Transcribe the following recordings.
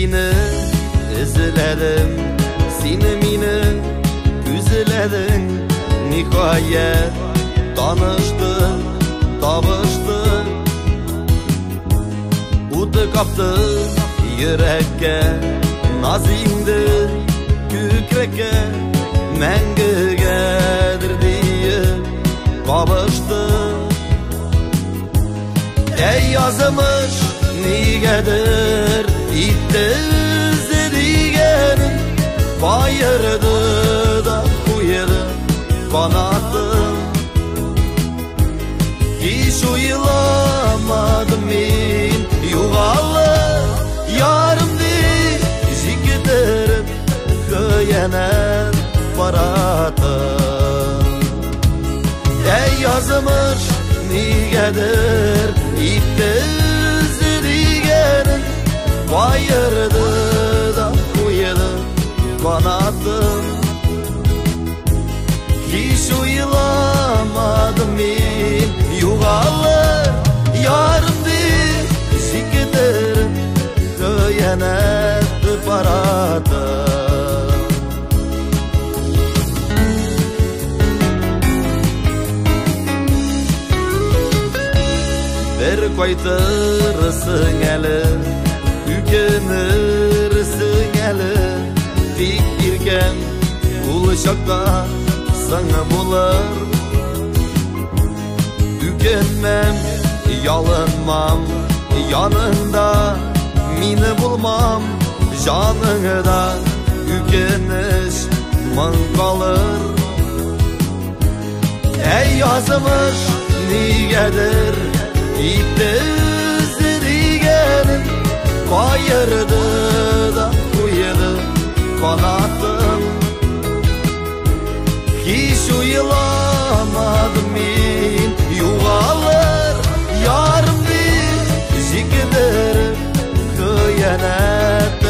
seni izledim, seni meni güzledin. Nihayet tanıştık, tavıştık. Udu kaptı yürekке, nazingdi kükrekке. Mengigedir deyip kavuştuk. Ey yazmış nigedir ittiz digenin. Bayırdı da kuyudu kanattım. Hiç uyulamadım men yuğalı yarımdı. Jigitlerim kıyanet baratım. Ey yazmış nigedir ittiz digenin. Bayırdı da kuyudu kanattım. Hiç uyulamadım men yuğalı yarımdı. Jigitlerim kıyanet baratım. Bir koytırısın eli, yükenirsin eli. Dik girken buluşakta sana bular. Yükenmem, yalınmam, yanında meni bulmam. Canыңda yükeniş mın kalır. Ey yazmış nigedir ittiz digenin. Bayırdı da kuyudu kanattım. Hiç uyulamadım men yuğalır yarımdı. Jigitlerim kıyanet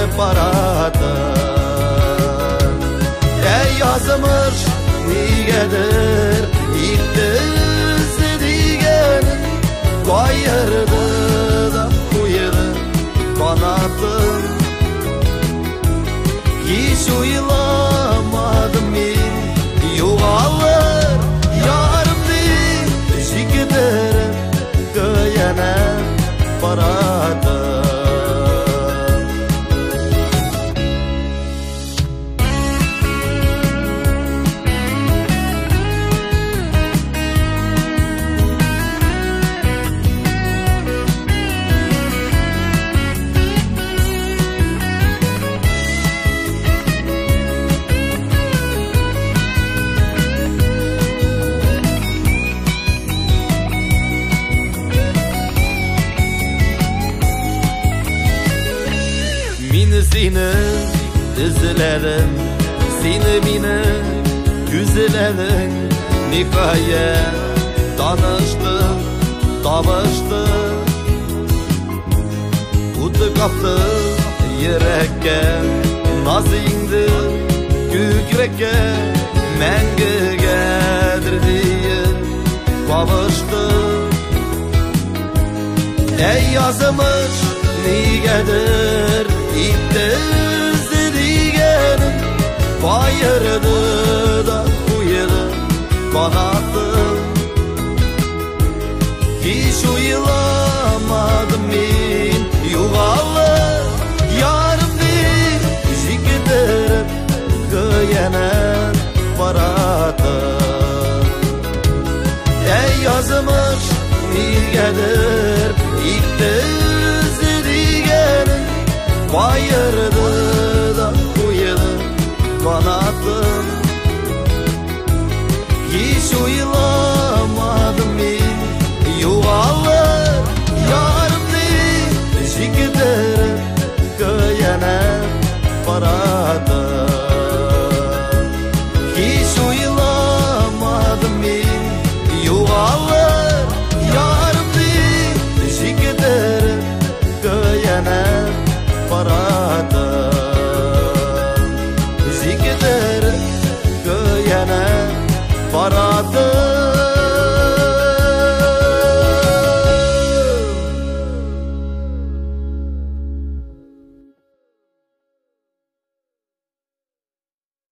baratım. Ey yazmış nigedir ittiz digenin. Bayırdı da kuyudu kanattım. Hiç uyulamadım men yuğalır yarımdı. Jigitlerim kıyanet baratım. Seni izledim, seni meni güzledin. Nihayet tanıştık, tavıştık. Udu kaptı yürekке, nazingdi kükrekке. Mengigedir deyip kavuştuk. Ey yazmış nigedir ittiz digenin. Bayırdı da kuyudu kanattım. Hiç uyulamadım men yuğalı yarımdı. Jigitlerim kıyanet baratım. Ey yazmış nigedir ittiz digenin. Bayırdı